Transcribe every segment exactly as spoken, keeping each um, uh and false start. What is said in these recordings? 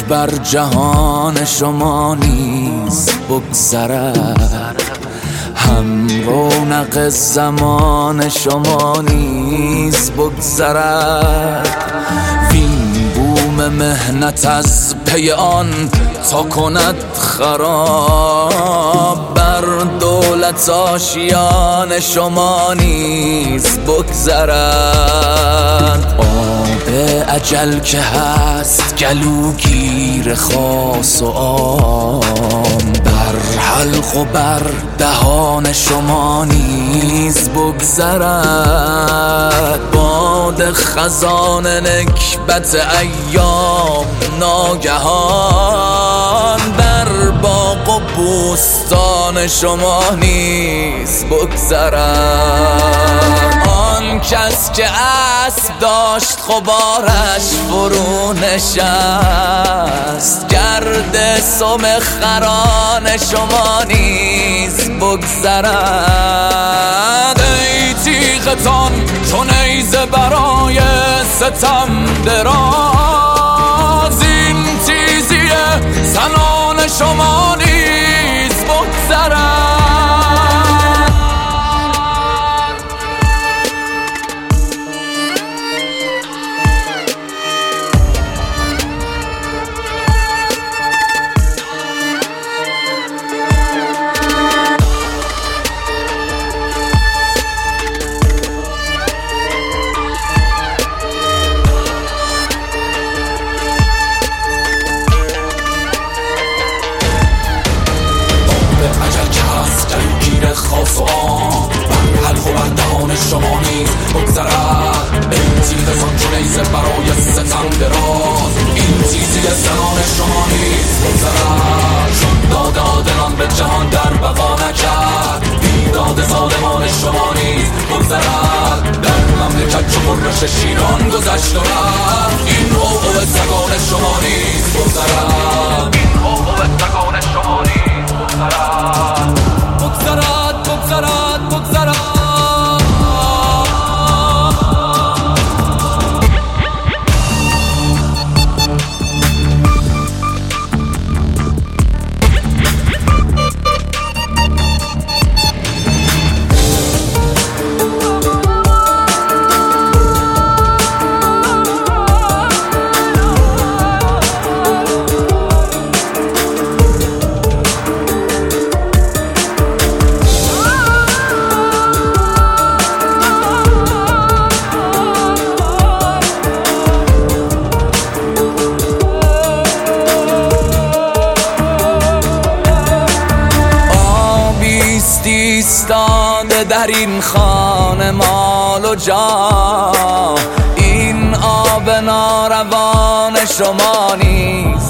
بر جهان شما نیز بگذرد، هم رونق زمان شما نیز بگذرد. وین بوم مهنت از پی آن تا کند خراب، بر دولت آشیان شما نیز بگذرد. آب اجل که هست گلوگیر خاص و عام، بر حلق و بر دهان شما نیز بگذرد. باد خزان نکبت ایام ناگهان، بر باغ و بوستان شما نیز بگذرد. آن کس که اسب داشت غبارش فرو نشست، گرد سم خران شما نیز بگذرد. ای تیغتان چون نیزه برای ستم دراز، این تیزی زنان شما نیز بگذرد. خاص و عام، بر حلق و بر دهان شما نیز بگذرد. ای تیغتان چون نیزه برای ستم دراز، این تیزی زنان شما نیز بگذرد. چون داد عادلان به جهان در بقا نکرد، بیداد ظالمان شما نیز بگذرد. در مملکت چو غرش شیران گذشت و رفت، این عوعو سگان شما نیز بگذرد. این عوعو سگان شما نیز بگذرد. بگذرد بگذرد بگذرد. ایستاده در این خانه مال و جا، این آب ناروان شما نیز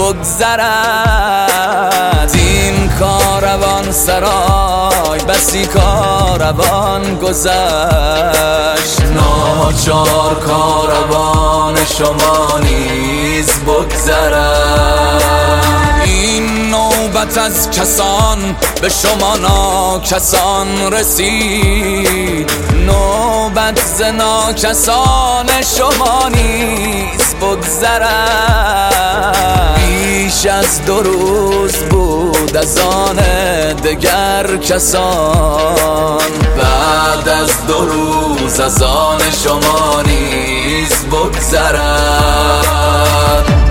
بگذرد. این کاروان سرای بسی کاروان گذشت، ناچار کاروان شما نیز بگذرد. این نوبت از کسان به شما ناکسان رسید، نوبت ز ناکسان شما نیز بگذرد. بیش از دو روز بود از آن دگر کسان، بعد از دو روز از آن شما نیز بگذرد.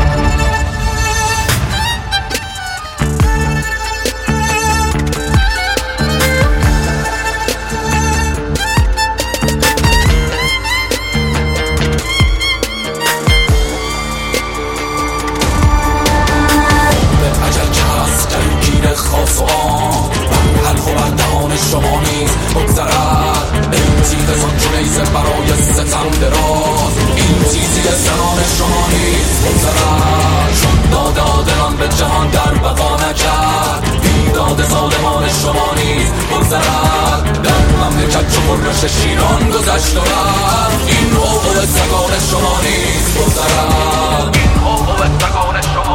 خاص و عام، بر حلق و بر دهان شما نیز بگذرد. ای تیغتان چون نیزه برای ستم دراز، این تیزی زنان شما نیز بگذرد. چون داد عادلان به جهان در بقا نکرد، بیداد ظالمان شما نیز بگذرد. در مملکت چو غرش شیران گذشت و رفت، این عوعو سگان شما نیز بگذرد. این عوعو سگان شما